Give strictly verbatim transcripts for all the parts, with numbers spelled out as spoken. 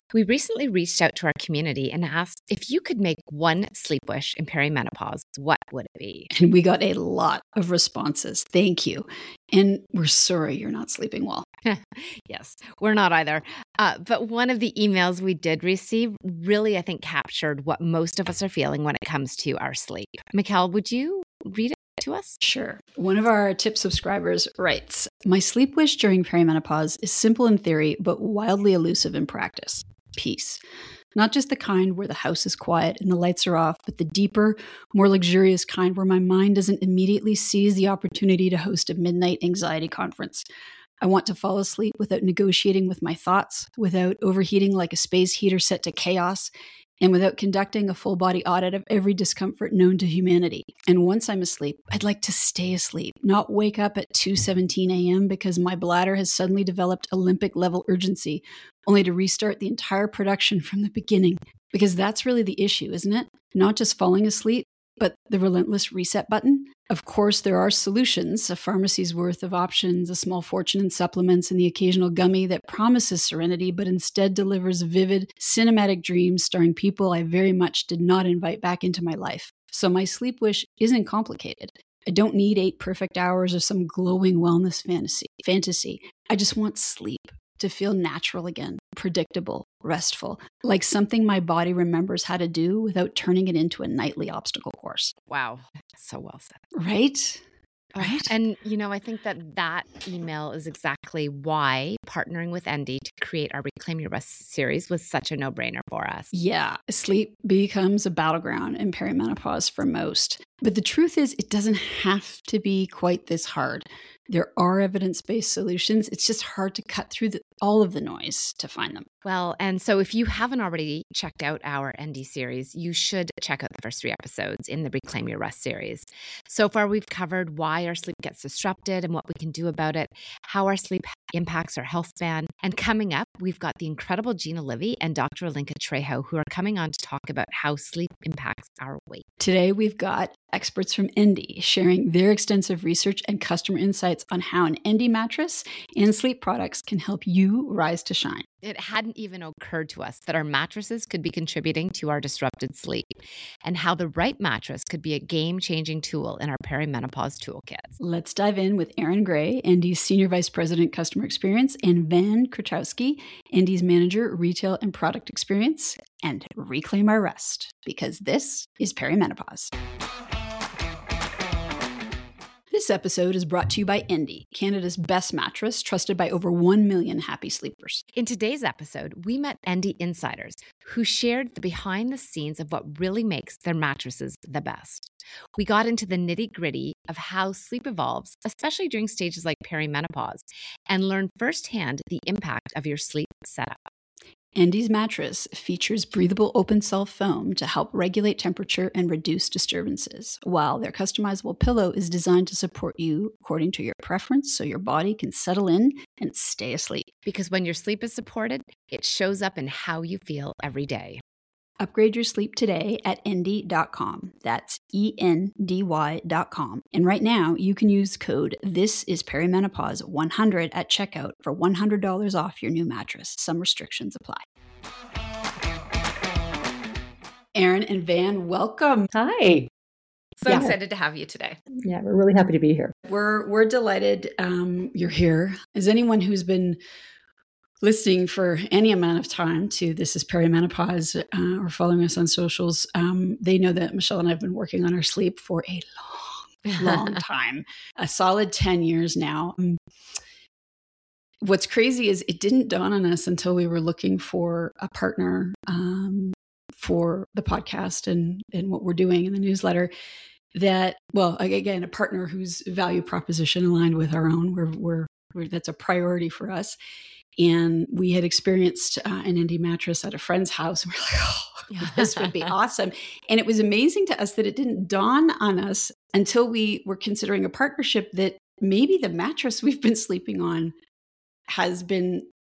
We recently reached out to our community and asked if you could make one sleep wish in perimenopause, what would it be? And we got a lot of responses. Thank you. And we're sorry you're not sleeping well. Yes, we're not either. Uh, but one of the emails we did receive really, I think, captured what most of us are feeling when it comes to our sleep. Mikkel, would you read it to us? Sure. One of our tip subscribers writes, "My sleep wish during perimenopause is simple in theory, but wildly elusive in practice. Peace. Not just the kind where the house is quiet and the lights are off, but the deeper, more luxurious kind where my mind doesn't immediately seize the opportunity to host a midnight anxiety conference. I want to fall asleep without negotiating with my thoughts, without overheating like a space heater set to chaos, and without conducting a full body audit of every discomfort known to humanity. And once I'm asleep, I'd like to stay asleep, not wake up at two seventeen a.m. because my bladder has suddenly developed Olympic level urgency, only to restart the entire production from the beginning. Because that's really the issue, isn't it? Not just falling asleep, but the relentless reset button. Of course, there are solutions, a pharmacy's worth of options, a small fortune in supplements, and the occasional gummy that promises serenity, but instead delivers vivid, cinematic dreams starring people I very much did not invite back into my life. So my sleep wish isn't complicated. I don't need eight perfect hours or some glowing wellness fantasy. fantasy. I just want sleep to feel natural again, predictable, restful, like something my body remembers how to do without turning it into a nightly obstacle course." Wow. So well said. Right? Right. And, you know, I think that that email is exactly why partnering with Endy to create our Reclaim Your Rest series was such a no-brainer for us. Yeah, sleep becomes a battleground in perimenopause for most. But the truth is, it doesn't have to be quite this hard. There are evidence-based solutions. It's just hard to cut through the, all of the noise to find them. Well, and so if you haven't already checked out our Endy series, you should check out the first three episodes in the Reclaim Your Rest series. So far, we've covered why our sleep gets disrupted and what we can do about it, how our sleep impacts our health span. And coming up, we've got the incredible Gina Livy and Doctor Alinka Trejo, who are coming on to talk about how sleep impacts our weight. Today, we've got experts from Endy sharing their extensive research and customer insights on how an Endy mattress and sleep products can help you rise to shine. It hadn't even occurred to us that our mattresses could be contributing to our disrupted sleep, and how the right mattress could be a game-changing tool in our perimenopause toolkits. Let's dive in with Erin Gray, Endy's Senior Vice President, Customer Experience, and Van Kruczowski, Endy's Manager, Retail and Product Experience, and Reclaim Our Rest, because this is perimenopause. This episode is brought to you by Endy, Canada's best mattress, trusted by over one million happy sleepers. In today's episode, we met Endy insiders who shared the behind the scenes of what really makes their mattresses the best. We got into the nitty-gritty of how sleep evolves, especially during stages like perimenopause, and learned firsthand the impact of your sleep setup. Endy's mattress features breathable open-cell foam to help regulate temperature and reduce disturbances, while their customizable pillow is designed to support you according to your preference so your body can settle in and stay asleep. Because when your sleep is supported, it shows up in how you feel every day. Upgrade your sleep today at endy dot com. That's E N D Y dot com. And right now, you can use code This Is Perimenopause one hundred at checkout for one hundred dollars off your new mattress. Some restrictions apply. Erin and Van, welcome. Hi. So Yeah. excited to have you today. Yeah, we're really happy to be here. We're we're delighted um, you're here. As anyone who's been listening for any amount of time to This Is Perimenopause uh, or following us on socials, um, they know that Michelle and I have been working on our sleep for a long, long time, a solid ten years now. Um, what's crazy is it didn't dawn on us until we were looking for a partner um, for the podcast and, and what we're doing in the newsletter that, well, again, a partner whose value proposition aligned with our own. We're, we're, we're that's a priority for us. And we had experienced uh, an Endy mattress at a friend's house. And we're like, oh, this would be awesome. And it was amazing to us that it didn't dawn on us until we were considering a partnership that maybe the mattress we've been sleeping on has been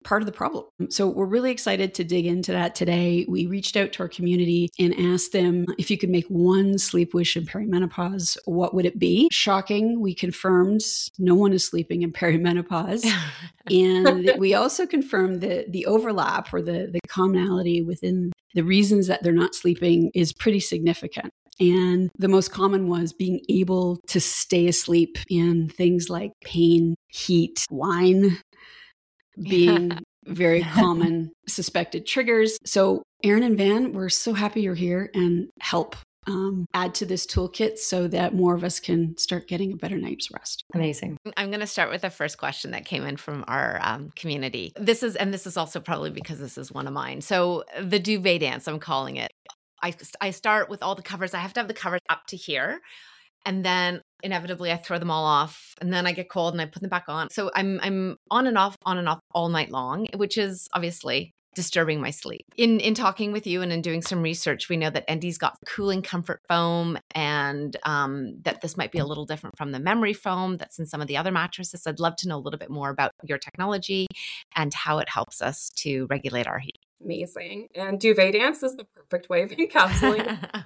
part of the problem. So we're really excited to dig into that today. We reached out to our community and asked them if you could make one sleep wish in perimenopause, what would it be? Shocking, we confirmed no one is sleeping in perimenopause. And we also confirmed that the overlap or the, the commonality within the reasons that they're not sleeping is pretty significant. And the most common was being able to stay asleep in things like pain, heat, wine, being very common suspected triggers. So Erin and Van, we're so happy you're here and help um, add to this toolkit so that more of us can start getting a better night's rest. Amazing. I'm going to start with the first question that came in from our um, community. This is, and this is also probably because this is one of mine. So the duvet dance, I'm calling it. I, I start with all the covers. I have to have the covers up to here. And then inevitably I throw them all off, and then I get cold and I put them back on. So I'm I'm on and off, on and off all night long, which is obviously disturbing my sleep. In in talking with you and in doing some research, we know that Endy's got cooling comfort foam, and um, that this might be a little different from the memory foam that's in some of the other mattresses. I'd love to know a little bit more about your technology and how it helps us to regulate our heat. Amazing. And duvet dance is the perfect way of encapsulating.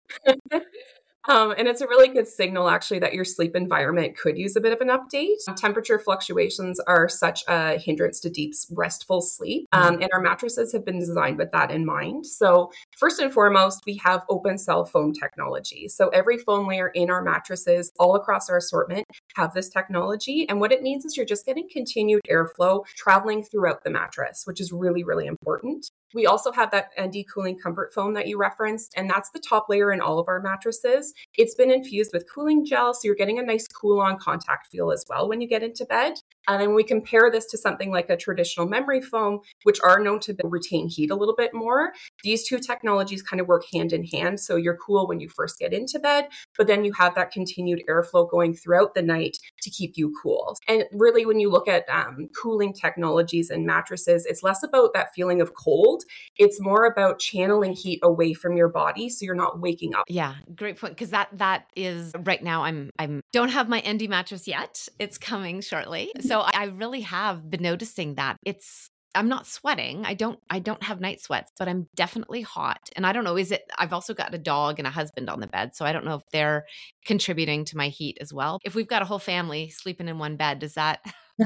Um, and it's a really good signal, actually, that your sleep environment could use a bit of an update. Temperature fluctuations are such a hindrance to deep, restful sleep. Um, and our mattresses have been designed with that in mind. So first and foremost, we have open cell foam technology. So every foam layer in our mattresses, all across our assortment, have this technology. And what it means is you're just getting continued airflow traveling throughout the mattress, which is really, really important. We also have that Endy cooling comfort foam that you referenced, and that's the top layer in all of our mattresses. It's been infused with cooling gel, so you're getting a nice cool-on contact feel as well when you get into bed. And then we compare this to something like a traditional memory foam, which are known to retain heat a little bit more. These two technologies kind of work hand in hand, so you're cool when you first get into bed, but then you have that continued airflow going throughout the night to keep you cool. And really, when you look at um, cooling technologies and mattresses, it's less about that feeling of cold. It's more about channeling heat away from your body so you're not waking up. Yeah, great point. Because that that is right now. I'm I'm don't have my Endy mattress yet. It's coming shortly. So I, I really have been noticing that it's. I'm not sweating. I don't. I don't have night sweats, but I'm definitely hot. And I don't know. Is it? I've also got a dog and a husband on the bed, so I don't know if they're contributing to my heat as well. If we've got a whole family sleeping in one bed, does that?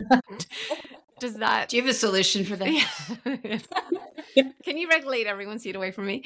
Does that? Do you have a solution for that? Yeah. Can you regulate everyone's heat away from me?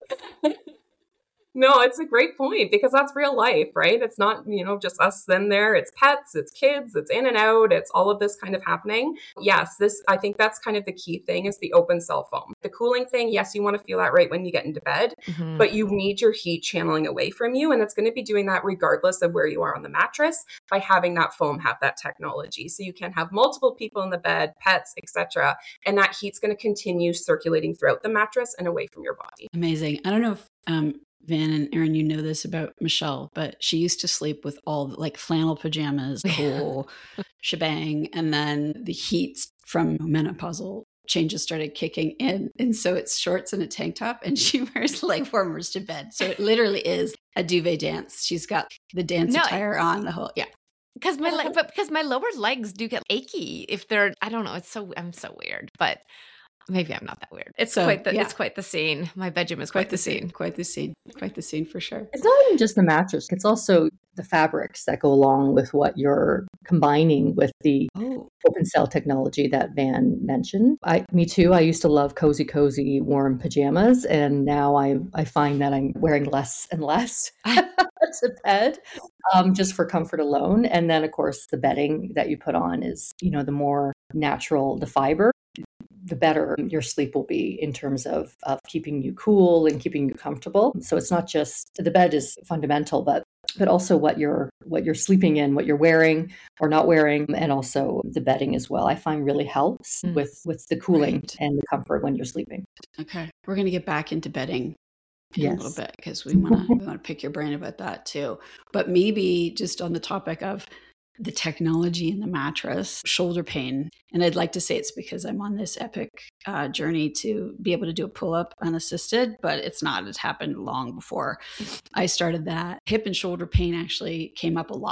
No, it's a great point because that's real life, right? It's not, you know, just us then there. It's pets, it's kids, it's in and out. It's all of this kind of happening. Yes, this, I think that's kind of the key thing is the open cell foam. The cooling thing, yes, you want to feel that right when you get into bed, mm-hmm. but you need your heat channeling away from you. And it's going to be doing that regardless of where you are on the mattress by having that foam have that technology. So you can have multiple people in the bed, pets, et cetera. And that heat's going to continue circulating throughout the mattress and away from your body. Amazing. I don't know if, um, Van and Erin, you know this about Michelle, but she used to sleep with all the, like flannel pajamas, the whole shebang. And then the heat from menopausal changes started kicking in. And so it's shorts and a tank top and she wears leg warmers to bed. So it literally is a duvet dance. She's got the dance no, attire on the whole. Yeah. Because my, le- but because my lower legs do get achy if they're, I don't know. It's so, I'm so weird, but maybe I'm not that weird. It's so, quite the yeah. it's quite the scene. My bedroom is quite, quite the scene. scene. Quite the scene. Quite the scene for sure. It's not even just the mattress. It's also the fabrics that go along with what you're combining with the oh. open cell technology that Van mentioned. I, me too. I used to love cozy, cozy, warm pajamas, and now I I find that I'm wearing less and less to bed, um, just for comfort alone. And then, of course, the bedding that you put on is, you know, the more natural the fiber, the better your sleep will be in terms of, of keeping you cool and keeping you comfortable. So it's not just the bed is fundamental, but but also what you're what you're sleeping in, what you're wearing or not wearing, and also the bedding as well. I find really helps mm. with with the cooling right. and the comfort when you're sleeping. Okay, we're going to get back into bedding in yes. a little bit because we want to we want to pick your brain about that too. But maybe just on the topic of the technology in the mattress, shoulder pain. And I'd like to say it's because I'm on this epic uh, journey to be able to do a pull-up unassisted, but it's not. It's happened long before I started that. Hip and shoulder pain actually came up a lot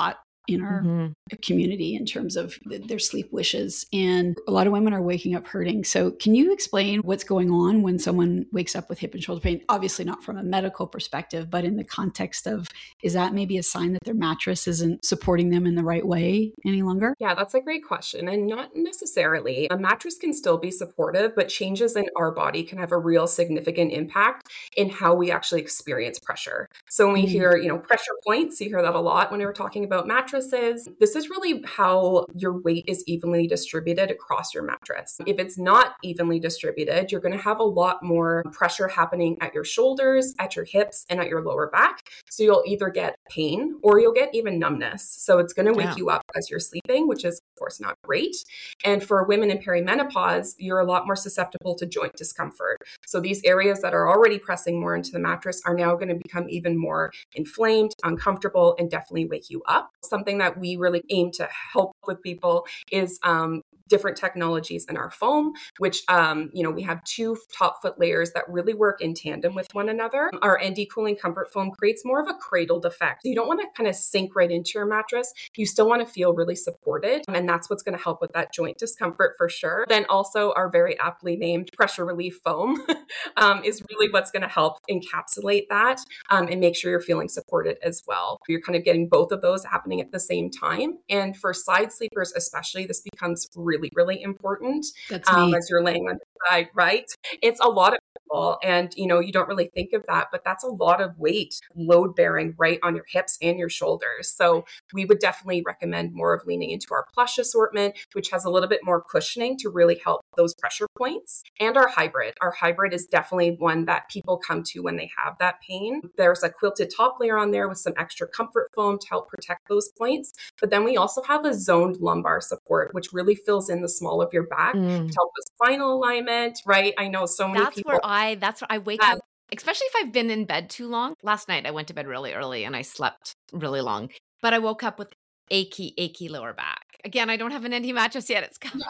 in our Mm-hmm. community in terms of their sleep wishes. And a lot of women are waking up hurting. So can you explain what's going on when someone wakes up with hip and shoulder pain? Obviously not from a medical perspective, but in the context of, is that maybe a sign that their mattress isn't supporting them in the right way any longer? Yeah, that's a great question. And not necessarily. A mattress can still be supportive, but changes in our body can have a real significant impact in how we actually experience pressure. So when we mm. hear, you know, pressure points, you hear that a lot when we were talking about mattresses. This is really how your weight is evenly distributed across your mattress. If it's not evenly distributed, you're going to have a lot more pressure happening at your shoulders, at your hips, and at your lower back. So you'll either get pain or you'll get even numbness. So it's going to wake yeah. you up as you're sleeping, which is of course not great. And for women in perimenopause, you're a lot more susceptible to joint discomfort. So these areas that are already pressing more into the mattress are now going to become even more inflamed, uncomfortable, and definitely wake you up. Something that we really aim to help with people is um, different technologies in our foam, which, um, you know, we have two top foot layers that really work in tandem with one another. Our N D Cooling Comfort Foam creates more of a cradled effect. You don't want to kind of sink right into your mattress. You still want to feel really supported. And that's what's going to help with that joint discomfort for sure. Then also our very aptly named pressure relief foam um, is really what's going to help encapsulate that um, and make sure you're feeling supported as well. You're kind of getting both of those happening at the same time. And for side sleepers especially, this becomes really, really important. That's me. Um, as you're laying on your side, right? It's a lot of people, and you know, you don't really think of that, but that's a lot of weight load bearing right on your hips and your shoulders. So we would definitely recommend more of leaning into our plush assortment, which has a little bit more cushioning to really help those pressure points. And our hybrid. Our hybrid is definitely one that people come to when they have that pain. There's a quilted top layer on there with some extra comfort foam to help protect those points. But then we also have a zoned lumbar support, which really fills in the small of your back mm. to help with spinal alignment, right? I know so many that's people. Where I, that's where I wake um, up, especially if I've been in bed too long. Last night I went to bed really early and I slept really long, but I woke up with achy, achy lower back. Again, I don't have an N D mattress yet. It's coming.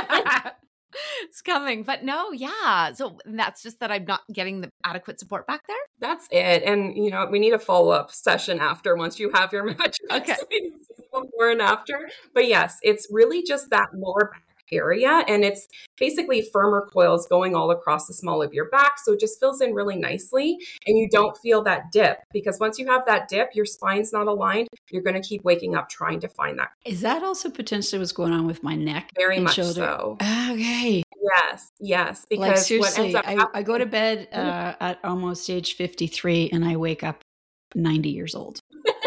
It's coming. But no, yeah. So that's just that I'm not getting the adequate support back there. That's it. And, you know, we need a follow-up session after once you have your mattress. Okay. Before and after. But yes, it's really just that lower back area. And it's basically firmer coils going all across the small of your back. So it just fills in really nicely. And you don't feel that dip, because once you have that dip, your spine's not aligned. You're going to keep waking up trying to find that. Is that also potentially what's going on with my neck? Very much shoulder? so. Okay. Yes. Yes. Because like seriously, what ends up I, I go to bed uh, at almost age fifty-three and I wake up ninety years old.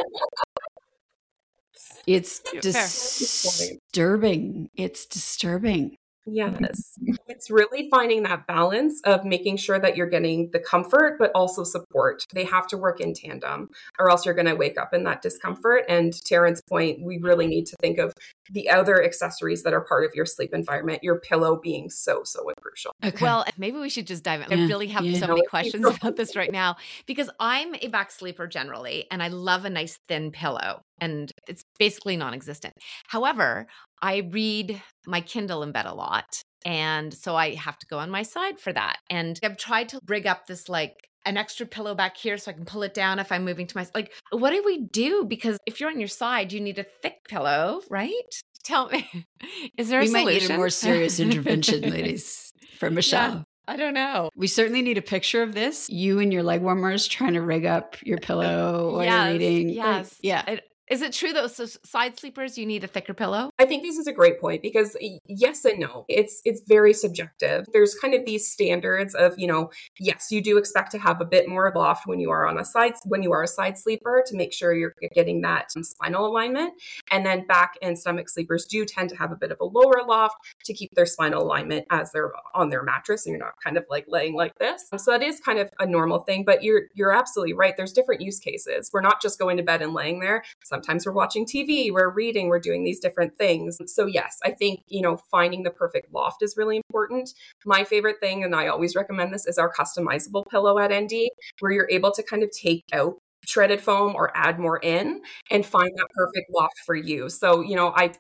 It's disturbing. It's disturbing. Yes. It's really finding that balance of making sure that you're getting the comfort, but also support. They have to work in tandem, or else you're going to wake up in that discomfort. And to Taryn's point, we really need to think of the other accessories that are part of your sleep environment, your pillow being so, so crucial. Okay. Well, maybe we should just dive in. Yeah. I really have yeah. so many questions about this right now, because I'm a back sleeper generally, and I love a nice thin pillow. And it's basically non-existent. However, I read my Kindle in bed a lot. And so I have to go on my side for that. And I've tried to rig up this like an extra pillow back here so I can pull it down if I'm moving to my, like, what do we do? Because if you're on your side, you need a thick pillow, right? Tell me, is there a we solution? We might need a more serious intervention, ladies, from Michelle. Yeah. I don't know. We certainly need a picture of this. You and your leg warmers trying to rig up your pillow while yes, you're reading. Yes. Like, yeah. It, Is it true though? So side sleepers, you need a thicker pillow? I think this is a great point, because yes and no. It's it's very subjective. There's kind of these standards of, you know, yes, you do expect to have a bit more loft when you are on a side when you are a side sleeper to make sure you're getting that spinal alignment. And then back and stomach sleepers do tend to have a bit of a lower loft to keep their spinal alignment as they're on their mattress and you're not kind of like laying like this. So that is kind of a normal thing, but you're you're absolutely right. There's different use cases. We're not just going to bed and laying there. Sometimes we're watching T V, we're reading, we're doing these different things. So yes, I think, you know, finding the perfect loft is really important. My favorite thing, and I always recommend this, is our customizable pillow at N D, where you're able to kind of take out shredded foam or add more in and find that perfect loft for you. So, you know, I, I've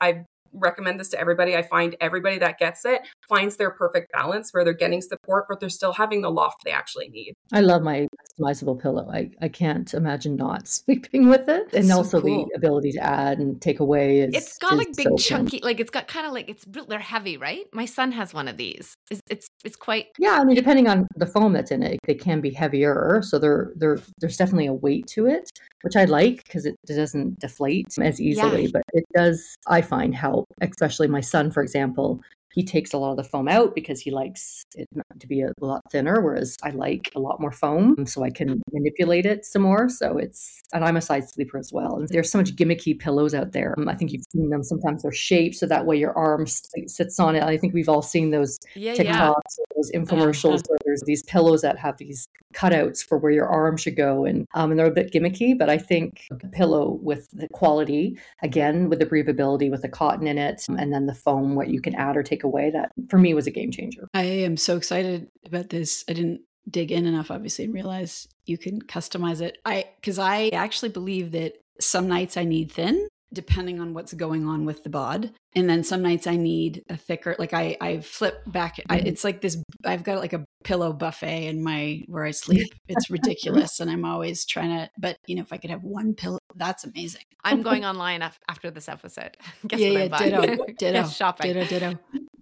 recommend this to everybody. I find everybody that gets it finds their perfect balance where they're getting support, but they're still having the loft they actually need. I love my customizable pillow. I, I can't imagine not sleeping with it. And so also cool. the ability to add and take away is It's got is like big so chunky, like it's got kind of like, it's they're heavy, right? My son has one of these. It's it's, it's quite. Yeah, I mean, depending on the foam that's in it, they can be heavier. So there, there, there's definitely a weight to it, which I like because it doesn't deflate as easily. Yeah. But it does, I find, help. Especially my son, for example, he takes a lot of the foam out because he likes it to be a lot thinner, whereas I like a lot more foam, so I can manipulate it some more. So it's, and I'm a side sleeper as well. And there's so much gimmicky pillows out there. Um, I think you've seen them. Sometimes they're shaped so that way your arm sits on it. I think we've all seen those Yeah, TikToks, yeah. or those infomercials Uh-huh. where there's these pillows that have these cutouts for where your arm should go, and um, and they're a bit gimmicky. But I think a pillow with the quality, again, with the breathability, with the cotton in it, and then the foam, what you can add or take away, that for me was a game changer. I am so excited about this. I didn't dig in enough, obviously, and realize you can customize it. I because I actually believe that some nights I need thin, depending on what's going on with the bod, and then some nights I need a thicker. Like I, I flip back. I, it's like this. I've got like a pillow buffet in my where I sleep. It's ridiculous, and I'm always trying to. But you know, if I could have one pillow, that's amazing. I'm going online af- after this episode. Guess yeah, what yeah, I'm buying? ditto, ditto, Yes, shopping. ditto, ditto.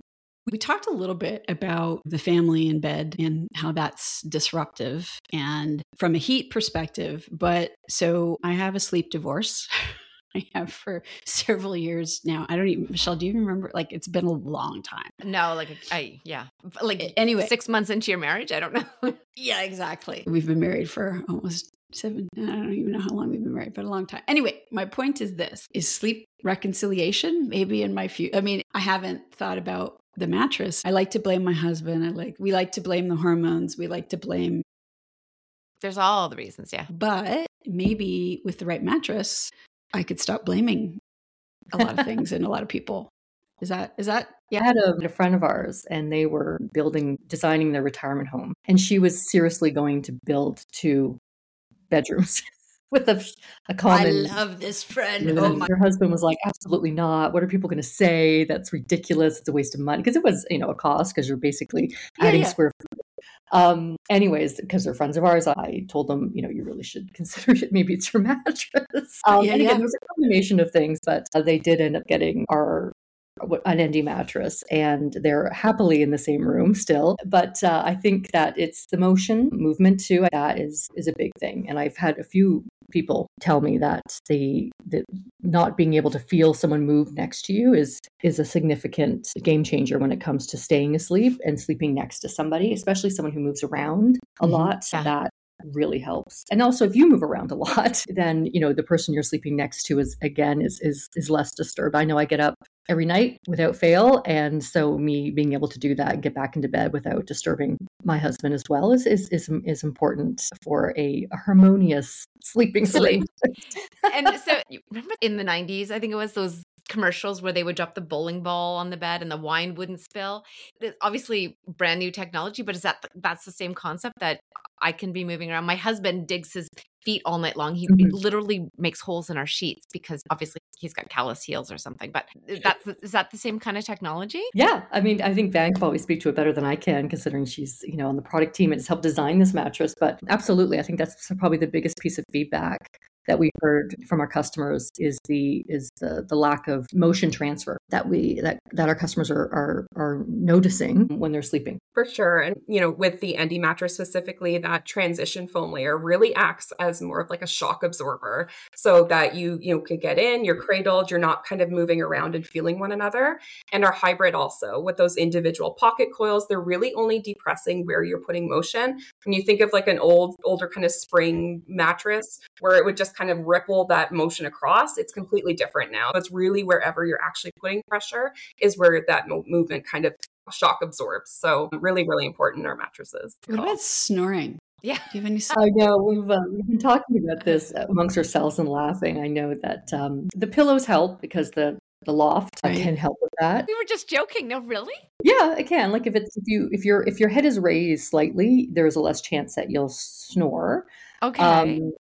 We talked a little bit about the family in bed and how that's disruptive and from a heat perspective. But so I have a sleep divorce. I have for several years now. I don't even, Michelle, do you remember? Like, it's been a long time. No, like I yeah, like Anyway. six months into your marriage. I don't know. Yeah, exactly. We've been married for almost seven, I don't even know how long we've been married, but a long time. Anyway, my point is this, is sleep reconciliation maybe in my future. I mean, I haven't thought about the mattress. I like to blame my husband. I like, we like to blame the hormones. We like to blame, There's all the reasons. Yeah. but maybe with the right mattress, I could stop blaming a lot of things and a lot of people. Is that, is that, Yeah, I had a, a friend of ours, and they were building, designing their retirement home, and she was seriously going to build two bedrooms with a, a common. I love this friend. And Oh my, her husband was like, absolutely not. What are people going to say? That's ridiculous. It's a waste of money. Because it was, you know, a cost because you're basically Yeah, adding yeah. square feet. Um, anyways, because they're friends of ours, I told them, you know, you really should consider it. Maybe it's your mattress. Um, Yeah, and again, yeah. it was a combination of things, but uh, they did end up getting our an Endy mattress, and they're happily in the same room still. But uh, I think that it's the motion movement too. That is is a big thing. And I've had a few people tell me that the the not being able to feel someone move next to you is is a significant game changer when it comes to staying asleep and sleeping next to somebody, especially someone who moves around a Mhm. lot. Yeah. That really helps. And also if you move around a lot, then you know the person you're sleeping next to is again is is is less disturbed. I know I get up every night without fail, and so me being able to do that and get back into bed without disturbing my husband as well is is is, is important for a, a harmonious sleeping Sleep. sleep. And so you remember in the nineties, I think it was those commercials where they would drop the bowling ball on the bed and the wine wouldn't spill. It's obviously brand new technology, but is that that's the same concept that I can be moving around? My husband digs his feet all night long. He Mhm. literally makes holes in our sheets because obviously he's got callous heels or something. But is that is that the same kind of technology? Yeah, I mean, I think Van can probably speak to it better than I can, considering she's, you know, on the product team and has helped design this mattress. But absolutely, I think that's probably the biggest piece of feedback that we heard from our customers is the is the the lack of motion transfer that we that that our customers are are are noticing when they're sleeping. For sure. And, you know, with the Endy mattress specifically, that transition foam layer really acts as more of like a shock absorber so that you, you know, could get in, you're cradled, you're not kind of moving around and feeling one another. And our hybrid also with those individual pocket coils, they're really only depressing where you're putting motion. When you think of like an old, older kind of spring mattress where it would just kind of ripple that motion across, it's completely different now. It's really wherever you're actually putting pressure is where that mo- movement kind of shock absorbs. So really, really important in our mattresses. What about snoring? Yeah. Do you have any? I know we've uh, we've been talking about this amongst ourselves and laughing. I know that um, the pillows help because the the loft Right. can help with that. We were just joking. No, really? Yeah, it can. Like if it's if you if your if your head is raised slightly, there is a less chance that you'll snore. Okay. Um,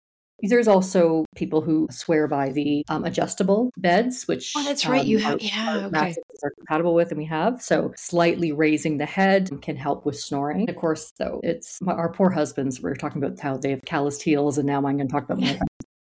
There's also people who swear by the um, adjustable beds, which oh, that's right. um, You have, our, yeah, our okay. mattresses are compatible with, and we have. So slightly raising the head can help with snoring. Of course, though, it's our poor husbands. We were talking about how they have calloused heels, and now I'm going to talk about my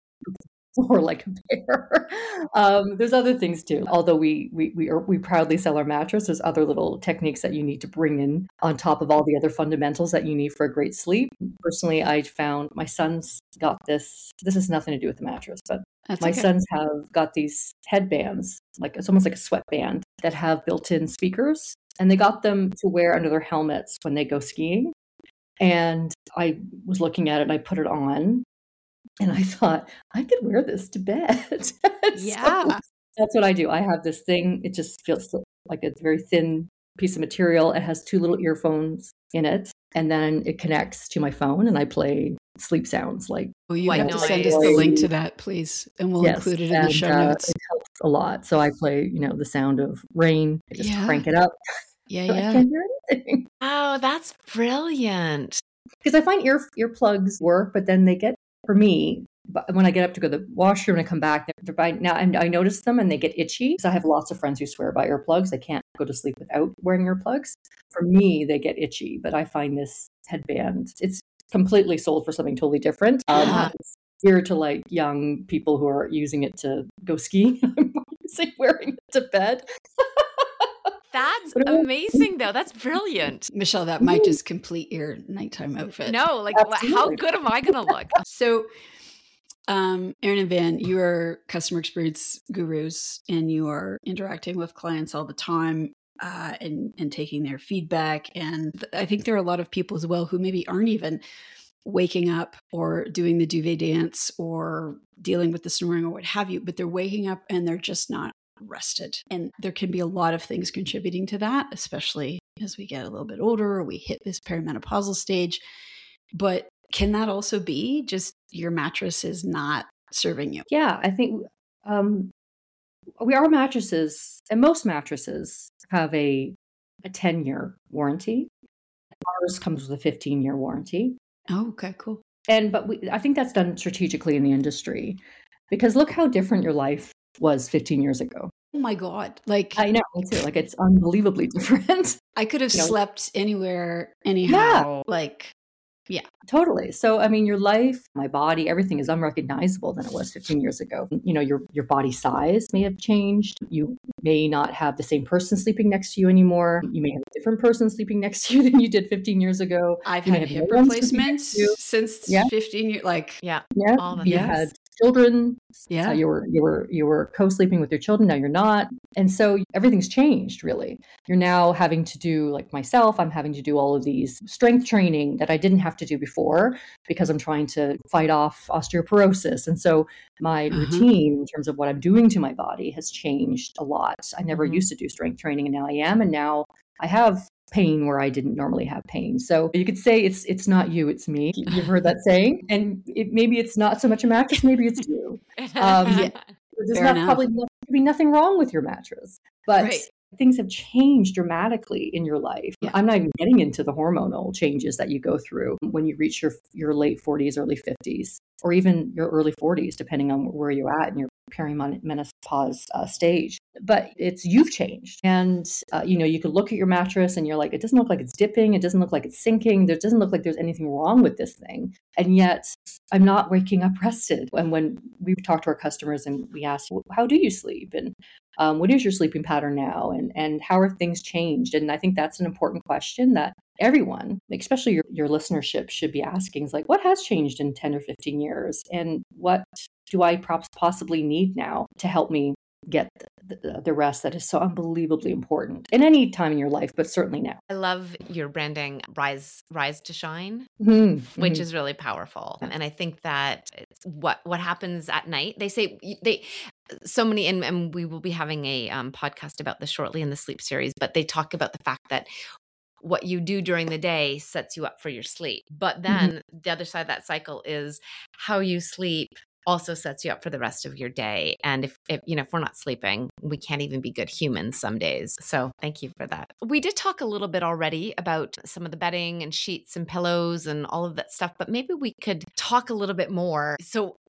or like a bear. Um, there's other things too. Although we we we, are, we proudly sell our mattress, there's other little techniques that you need to bring in on top of all the other fundamentals that you need for a great sleep. Personally, I found my son's got this. This has nothing to do with the mattress, but That's my okay. sons have got these headbands, like it's almost like a sweatband that have built-in speakers, and they got them to wear under their helmets when they go skiing. And I was looking at it, and I put it on. And I thought, I could wear this to bed. So Yeah. that's what I do. I have this thing. It just feels like a very thin piece of material. It has two little earphones in it. And then it connects to my phone, and I play sleep sounds like. Oh, you White have to noise. send us the link to that, please. And we'll Yes, include it in and, the show uh, notes. It helps a lot. So I play, you know, the sound of rain. I just Yeah. crank it up. Yeah, So I yeah. can't hear anything. Oh, that's brilliant. Because I find ear earplugs work, but then they get, for me, but when I get up to go to the washroom and I come back, they're, they're by now, and I notice them and they get itchy. So I have lots of friends who swear by earplugs. They can't go to sleep without wearing earplugs. For me, they get itchy, but I find this headband, it's completely sold for something totally different. Um, Yeah. It's geared to like young people who are using it to go skiing. I'm using wearing it to bed. That's amazing, though. That's brilliant. Michelle, that might just complete your nighttime outfit. No, like, wh- how Absolutely. good am I going to look? So, um, Erin and Van, you are customer experience gurus, and you are interacting with clients all the time, uh, and and taking their feedback. And th- I think there are a lot of people as well who maybe aren't even waking up or doing the duvet dance or dealing with the snoring or what have you, but they're waking up and they're just not rested. And there can be a lot of things contributing to that, especially as we get a little bit older or we hit this perimenopausal stage. But can that also be just your mattress is not serving you? Yeah, I think um, we our mattresses, and most mattresses have a a ten year warranty. Ours comes with a fifteen year warranty. Oh, okay, cool. And but we, I think that's done strategically in the industry, because look how different your life was fifteen years ago. Oh my God. Like, I know, me too. Like it's unbelievably different. I could have You know, slept anywhere, anyhow. Yeah. Like, yeah. Totally. So, I mean, your life, my body, everything is unrecognizable than it was fifteen years ago. You know, your your body size may have changed. You may not have the same person sleeping next to you anymore. You may have a different person sleeping next to you than you did fifteen years ago. I've You may had have hip no one sleeping replacement next to you. since Yeah. fifteen years. Like, Yeah. Yeah, All the you Yes. had children. yeah. Uh, you were you were you were co-sleeping with your children. Now you're not, and so everything's changed. Really, you're now having to do, like myself. I'm having to do all of these strength training that I didn't have to do before because I'm trying to fight off osteoporosis, and so my Uh-huh. routine in terms of what I'm doing to my body has changed a lot. I never Mhm. used to do strength training, and now I am, and now I have pain where I didn't normally have pain. So you could say it's it's not you, it's me. You've heard that saying, and it, maybe it's not so much a mattress, maybe it's you. Um, Yeah. There's Fair not enough. probably no, could be nothing wrong with your mattress, but Right. things have changed dramatically in your life. Yeah. I'm not even getting into the hormonal changes that you go through when you reach your your late forties, early fifties, or even your early forties, depending on where you're at in your perimenopause uh, stage. But it's you've changed, and uh, you know you could look at your mattress and you're like, it doesn't look like it's dipping, it doesn't look like it's sinking, there doesn't look like there's anything wrong with this thing, and yet I'm not waking up rested. And when we talk to our customers and we ask, well, how do you sleep, and um, what is your sleeping pattern now, and and how are things changed? And I think that's an important question that everyone, especially your, your listenership, should be asking, is like, what has changed in ten or fifteen years, and what do I perhaps possibly need now to help me get the, the, the rest that is so unbelievably important in any time in your life, but certainly now. I love your branding, Rise Rise to Shine, Mm-hmm. which Mm-hmm. is really powerful. And I think that it's what what happens at night. They say they so many, and, and we will be having a um, podcast about this shortly in the sleep series. But they talk about the fact that what you do during the day sets you up for your sleep. But then mm-hmm. the other side of that cycle is how you sleep also sets you up for the rest of your day. And if, if, you know, if we're not sleeping, we can't even be good humans some days. So thank you for that. We did talk a little bit already about some of the bedding and sheets and pillows and all of that stuff, but maybe we could talk a little bit more. So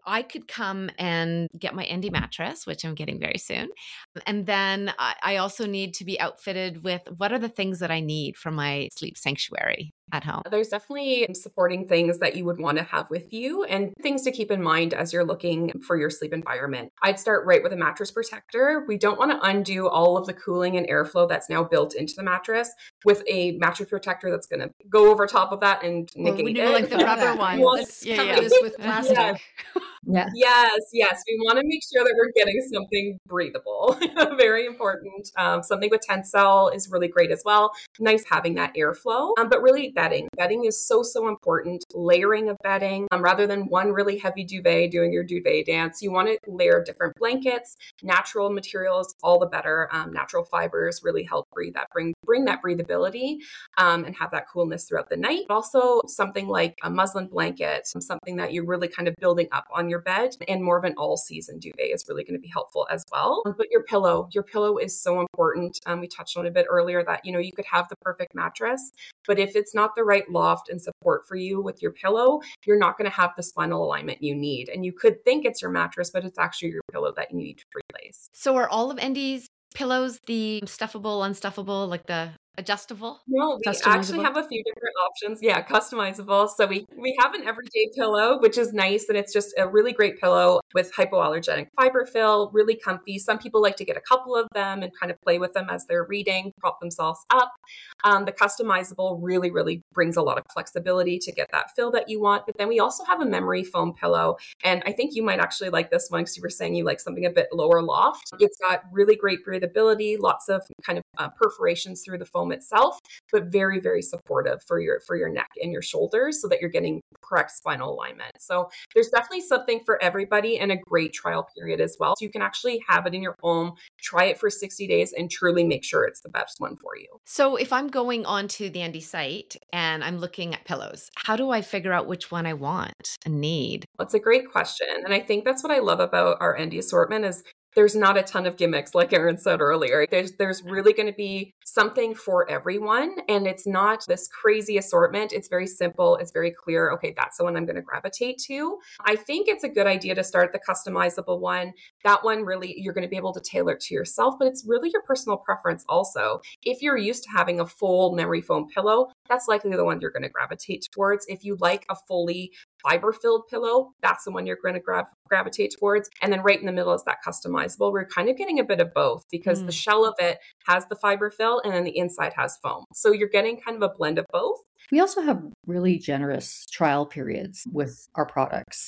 I could come and get my Endy mattress, which I'm getting very soon. And then I, I also need to be outfitted with what are the things that I need for my sleep sanctuary at home. There's definitely supporting things that you would want to have with you and things to keep in mind as you're looking for your sleep environment. I'd start right with a mattress protector. We don't want to undo all of the cooling and airflow that's now built into the mattress with a mattress protector that's going to go over top of that and negate well, we it. Like the rubber one. Let's yeah, cover yeah. this with plastic. Yeah. Yeah. Yes, yes. We want to make sure that we're getting something breathable. Very important. Um, something with Tencel is really great as well. Nice having that airflow. Um, but really bedding. Bedding is so, so important. Layering of bedding. Um, rather than one really heavy duvet doing your duvet dance, you want to layer different blankets, natural materials, all the better. Um, natural fibers really help breathe that, bring, bring that breathability um, and have that coolness throughout the night. But also something like a muslin blanket, something that you're really kind of building up on your bed, and more of an all-season duvet is really going to be helpful as well. But your pillow, your pillow is so important. Um, we touched on a bit earlier that, you know, you could have the perfect mattress, but if it's not the right loft and support for you with your pillow, you're not going to have the spinal alignment you need. And you could think it's your mattress, but it's actually your pillow that you need to replace. So are all of Endy's pillows the stuffable, unstuffable, like the adjustable? No, we actually have a few different options. Yeah, customizable. So we, we have an everyday pillow, which is nice. And it's just a really great pillow with hypoallergenic fiber fill, really comfy. Some people like to get a couple of them and kind of play with them as they're reading, prop themselves up. Um, the customizable really, really brings a lot of flexibility to get that fill that you want. But then we also have a memory foam pillow. And I think you might actually like this one because you were saying you like something a bit lower loft. It's got really great breathability, lots of kind of uh, perforations through the foam itself, but very, very supportive for your for your neck and your shoulders so that you're getting correct spinal alignment. So there's definitely something for everybody and a great trial period as well. So you can actually have it in your home, try it for sixty days and truly make sure it's the best one for you. So if I'm going onto the Endy site and I'm looking at pillows, how do I figure out which one I want and need? That's a great question. And I think that's what I love about our Endy assortment is there's not a ton of gimmicks, like Erin said earlier. There's there's really going to be something for everyone. And it's not this crazy assortment. It's very simple. It's very clear. Okay, that's the one I'm going to gravitate to. I think it's a good idea to start the customizable one. That one really, you're going to be able to tailor it to yourself, but it's really your personal preference also. If you're used to having a full memory foam pillow, that's likely the one you're going to gravitate towards. If you like a fully fiber-filled pillow, that's the one you're going to gra- gravitate towards. And then right in the middle is that customizable. We're kind of getting a bit of both because mm. the shell of it has the fiber fill and then the inside has foam. So you're getting kind of a blend of both. We also have really generous trial periods with our products.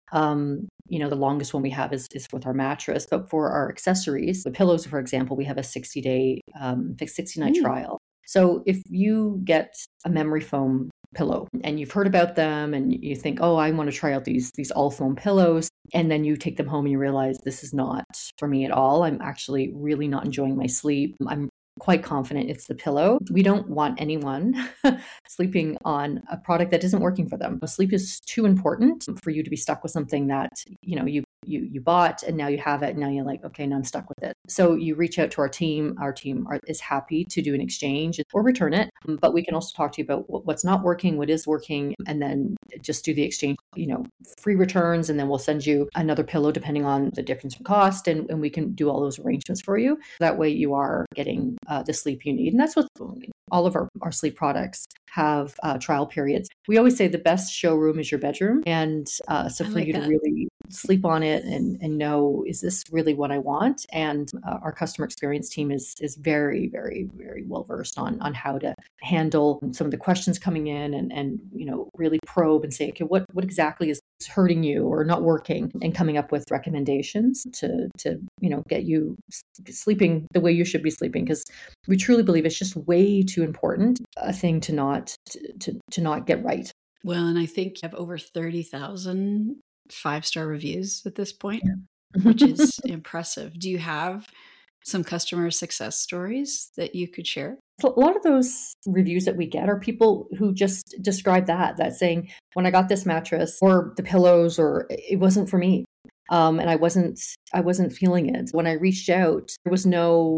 Um, you know, the longest one we have is, is with our mattress, but for our accessories, the pillows, for example, we have a sixty day, um, sixty night mm. trial. So if you get a memory foam pillow and you've heard about them and you think, oh, I want to try out these, these all foam pillows. And then you take them home and you realize this is not for me at all. I'm actually really not enjoying my sleep. I'm quite confident it's the pillow. We don't want anyone sleeping on a product that isn't working for them. Sleep is too important for you to be stuck with something that, you know, you you you bought and now you have it and now you're like, okay, now I'm stuck with it. So you reach out to our team. Our team are, is happy to do an exchange or return it, but we can also talk to you about what's not working, what is working, and then just do the exchange, you know, free returns, and then we'll send you another pillow depending on the difference in cost, and, and we can do all those arrangements for you. That way you are getting uh, the sleep you need. And that's what all of our, our sleep products have uh, trial periods. We always say the best showroom is your bedroom. And uh, so I for like you that. to really sleep on it and, and know, is this really what I want? And uh, our customer experience team is is very, very, very well versed on, on how to handle some of the questions coming in and, and you know, really probe and say, okay, what, what exactly is hurting you or not working, and coming up with recommendations to, to you know, get you sleeping the way you should be sleeping. Because we truly believe it's just way too important a thing to not to, to, to not get right. Well, and I think you have over thirty thousand five-star reviews at this point, yeah. which is impressive. Do you have some customer success stories that you could share? So a lot of those reviews that we get are people who just describe that, that saying, when I got this mattress or the pillows, or it wasn't for me. Um, and I wasn't, I wasn't feeling it. When I reached out, there was no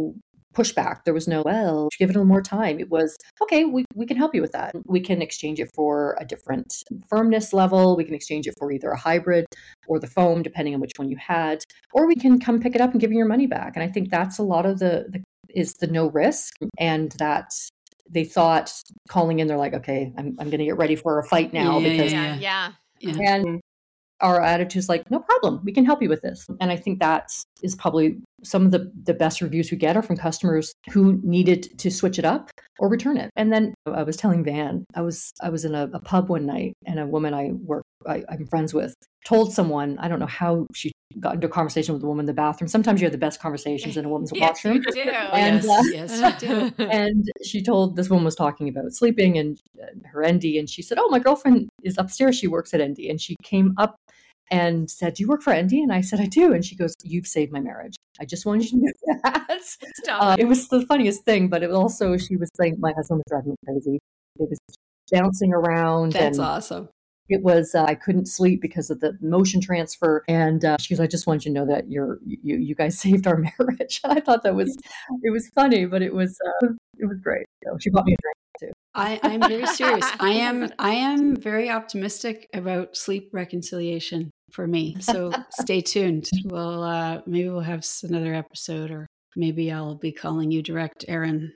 pushback. There was no, well, give it a little more time. It was, okay, we, we can help you with that. We can exchange it for a different firmness level. We can exchange it for either a hybrid or the foam, depending on which one you had, or we can come pick it up and give you your money back. And I think that's a lot of the, the is the no risk, and that they thought calling in, they're like, okay, I'm, I'm going to get ready for a fight now Yeah, because, Yeah, yeah. Yeah. and our attitude is like, no problem, we can help you with this. And I think that is probably some of the, the best reviews we get are from customers who needed to switch it up or return it. And then I was telling Van, I was I was in a, a pub one night, and a woman I work, I, I'm friends with, told someone, I don't know how she got into a conversation with a woman in the bathroom. Sometimes you have the best conversations in a woman's Yes, washroom. you do. And, yes, uh, yes, you do. And she told, this woman was talking about sleeping and her N D, and she said, oh, my girlfriend is upstairs. She works at N D. And she came up and said, do you work for N D? And I said, I do. And she goes, you've saved my marriage. I just wanted you to know that. Stop Uh, it. it was the funniest thing, but it was also, she was saying, my husband was driving me crazy. It was bouncing around. That's and awesome. It was, uh, I couldn't sleep because of the motion transfer. And uh, she goes, I just want you to know that you're, you, you guys saved our marriage. And I thought that was, it was funny, but it was, uh, it was great. So she bought me a drink too. I, I'm very serious. I am I am very optimistic about sleep reconciliation for me. So stay tuned. We'll uh, maybe we'll have s- another episode, or maybe I'll be calling you direct, Erin,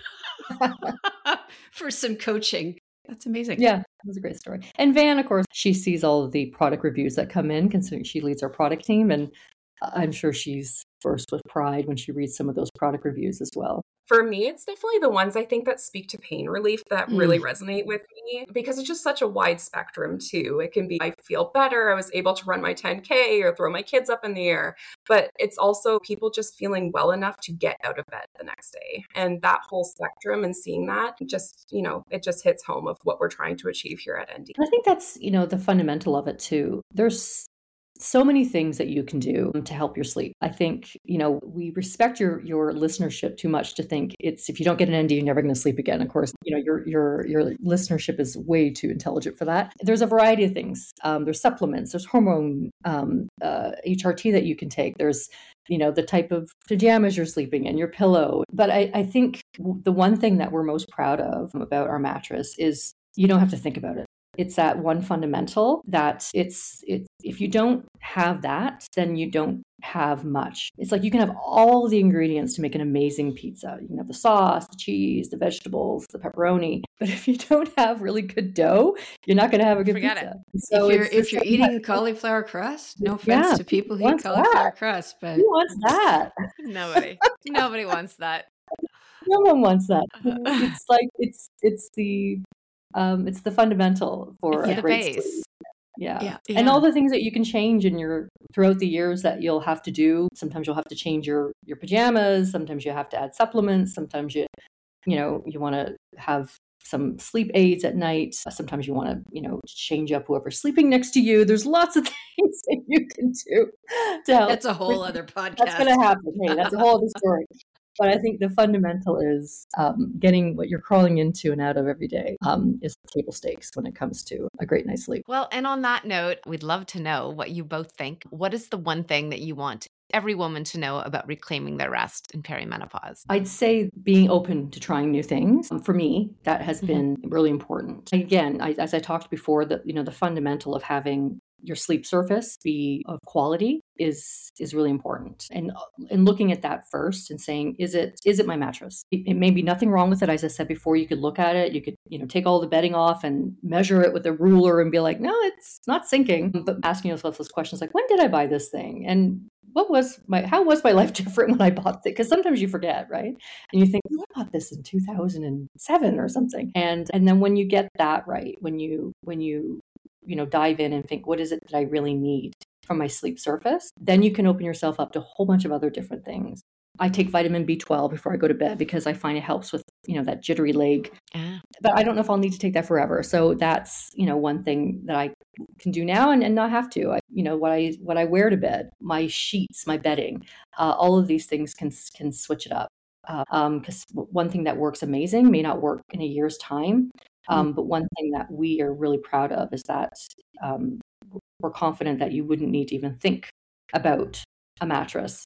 for some coaching. That's amazing. Yeah, it was a great story. And Van, of course, she sees all of the product reviews that come in, considering she leads our product team. And I'm sure she's first with pride when she reads some of those product reviews as well. For me, it's definitely the ones I think that speak to pain relief that Mm. really resonate with me, because it's just such a wide spectrum too. It can be, I feel better, I was able to run my ten K or throw my kids up in the air, but it's also people just feeling well enough to get out of bed the next day. And that whole spectrum, and seeing that, just, you know, it just hits home of what we're trying to achieve here at N D. And I think that's, you know, the fundamental of it too. There's so many things that you can do to help your sleep. I think, you know, we respect your your listenership too much to think it's, if you don't get an N D, you're never going to sleep again. Of course, you know, your your your listenership is way too intelligent for that. There's a variety of things. Um, there's supplements, there's hormone, um, uh, H R T that you can take. There's, you know, the type of pajamas you're sleeping in, your pillow. But I, I think the one thing that we're most proud of about our mattress is you don't have to think about it. It's that one fundamental that it's, it's, if you don't have that, then you don't have much. It's like you can have all the ingredients to make an amazing pizza. You can have the sauce, the cheese, the vegetables, the pepperoni. But if you don't have really good dough, you're not going to have a good Forget pizza. it. So if you're it's if just you're like, eating cauliflower crust, no offense Yeah, to people who who eat wants cauliflower that? crust, but who wants that? Nobody. Nobody wants that. No one wants that. It's like, it's, it's the, um, it's the fundamental for It's a the great base. sleep. Yeah. yeah, And Yeah. all the things that you can change in your throughout the years that you'll have to do. Sometimes you'll have to change your your pajamas. Sometimes you have to add supplements. Sometimes you you know you want to have some sleep aids at night. Sometimes you want to you know change up whoever's sleeping next to you. There's lots of things that you can do to help. that's a whole other podcast. That's going to happen. Hey, that's a whole other story. But I think the fundamental is um, getting what you're crawling into and out of every day um, is table stakes when it comes to a great night's sleep. Well, and on that note, we'd love to know what you both think. What is the one thing that you want every woman to know about reclaiming their rest in perimenopause? I'd say being open to trying new things. Um, For me, that has Mhm. been really important. Again, I, as I talked before, that you know the fundamental of having your sleep surface be of quality is is really important. And and looking at that first and saying, is it is it my mattress? It, it may be nothing wrong with it. As I said before, you could look at it, you could you know take all the bedding off and measure it with a ruler and be like, no, it's not sinking. But asking yourself those questions like, when did I buy this thing? And what was my how was my life different when I bought it? Because sometimes you forget, right? And you think, well, I bought this in two thousand seven or something. And and then when you get that right, when you when you you know dive in and think, what is it that I really need from my sleep surface? Then you can open yourself up to a whole bunch of other different things. I take vitamin B twelve before I go to bed because I find it helps with, you know, that jittery leg. Ah. But I don't know if I'll need to take that forever. So that's, you know, one thing that I can do now and, and not have to. I, you know, what I what I wear to bed, my sheets, my bedding, uh, all of these things can can switch it up. Uh, um, because one thing that works amazing may not work in a year's time. Um, but one thing that we are really proud of is that um, we're confident that you wouldn't need to even think about a mattress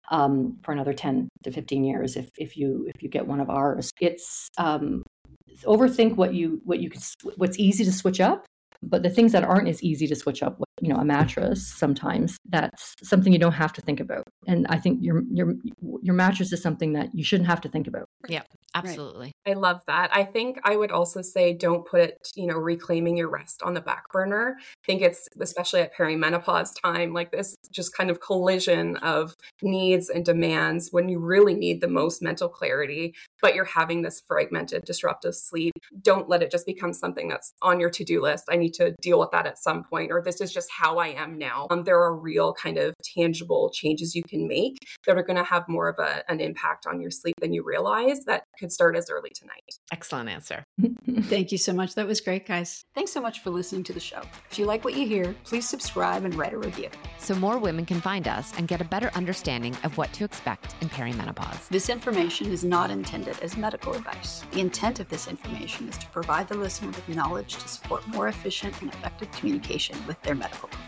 um, for another ten to fifteen years if, if you if you get one of ours. It's um, overthink what you what you can what's easy to switch up, but the things that aren't as easy to switch up, you know, a mattress, sometimes that's something you don't have to think about. And I think your your your mattress is something that you shouldn't have to think about. Yeah, absolutely. I love that. I think I would also say don't put it, you know, reclaiming your rest on the back burner. I think it's, especially at perimenopause time, like this just kind of collision of needs and demands when you really need the most mental clarity, but you're having this fragmented, disruptive sleep. Don't let it just become something that's on your to-do list. I need to deal with that at some point, or this is just how I am now. Um, there are real kind of tangible changes you can make that are going to have more of a, an impact on your sleep than you realize that could start as early tonight. Excellent answer. Thank you so much. That was great, guys. Thanks so much for listening to the show. If you like what you hear, please subscribe and write a review, so more women can find us and get a better understanding of what to expect in perimenopause. This information is not intended as medical advice. The intent of this information is to provide the listener with knowledge to support more efficient and effective communication with their medical provider.